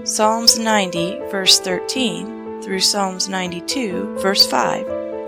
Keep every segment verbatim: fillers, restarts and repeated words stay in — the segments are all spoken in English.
Psalms ninety, verse thirteen, through Psalms ninety-two, verse five.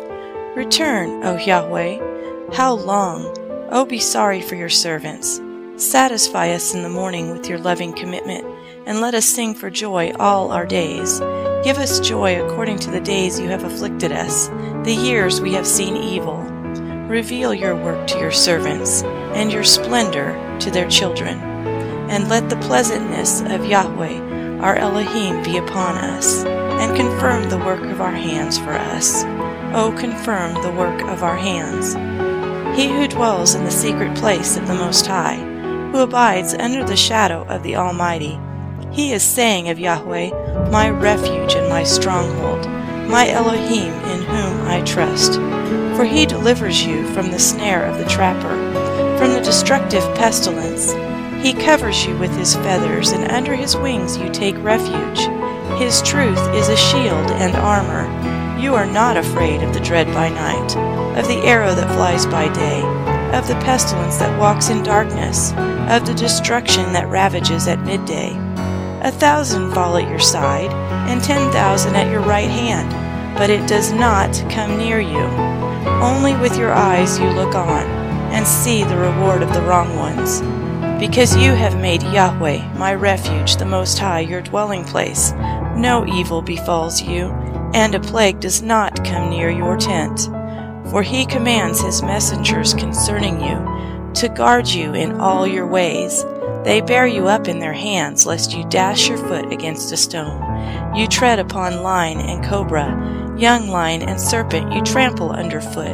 Return, O Yahweh, how long? O be sorry for your servants. Satisfy us in the morning with your loving commitment, and let us sing for joy all our days. Give us joy according to the days you have afflicted us, the years we have seen evil. Reveal your work to your servants, and your splendor to their children. And let the pleasantness of Yahweh, our Elohim, be upon us, and confirm the work of our hands for us. O confirm the work of our hands. He who dwells in the secret place of the Most High, who abides under the shadow of the Almighty, he is saying of Yahweh, my refuge and my stronghold, my Elohim in whom I trust. For he delivers you from the snare of the trapper, from the destructive pestilence. He covers you with his feathers, and under his wings you take refuge. His truth is a shield and armor. You are not afraid of the dread by night, of the arrow that flies by day, of the pestilence that walks in darkness, of the destruction that ravages at midday. A thousand fall at your side, and ten thousand at your right hand, but it does not come near you. Only with your eyes you look on, and see the reward of the wrong ones. Because you have made Yahweh, my refuge, the Most High, your dwelling place, no evil befalls you, and a plague does not come near your tent. For he commands his messengers concerning you, to guard you in all your ways. They bear you up in their hands, lest you dash your foot against a stone. You tread upon lion and cobra, young lion and serpent you trample underfoot.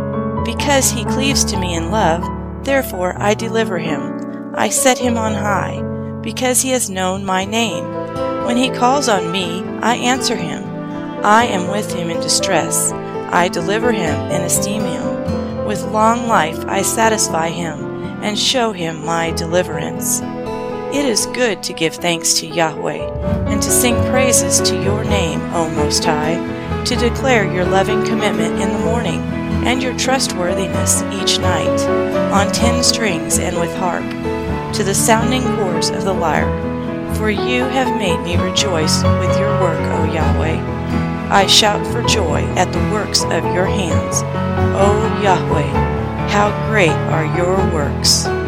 Because he cleaves to me in love, therefore I deliver him. I set him on high, because he has known my name. When he calls on me, I answer him. I am with him in distress. I deliver him and esteem him. With long life I satisfy him, and show him my deliverance. It is good to give thanks to Yahweh, and to sing praises to your name, O Most High, to declare your loving commitment in the morning, and your trustworthiness each night, on ten strings and with harp, to the sounding chords of the lyre. For you have made me rejoice with your work, O Yahweh. I shout for joy at the works of your hands. O Yahweh, how great are your works!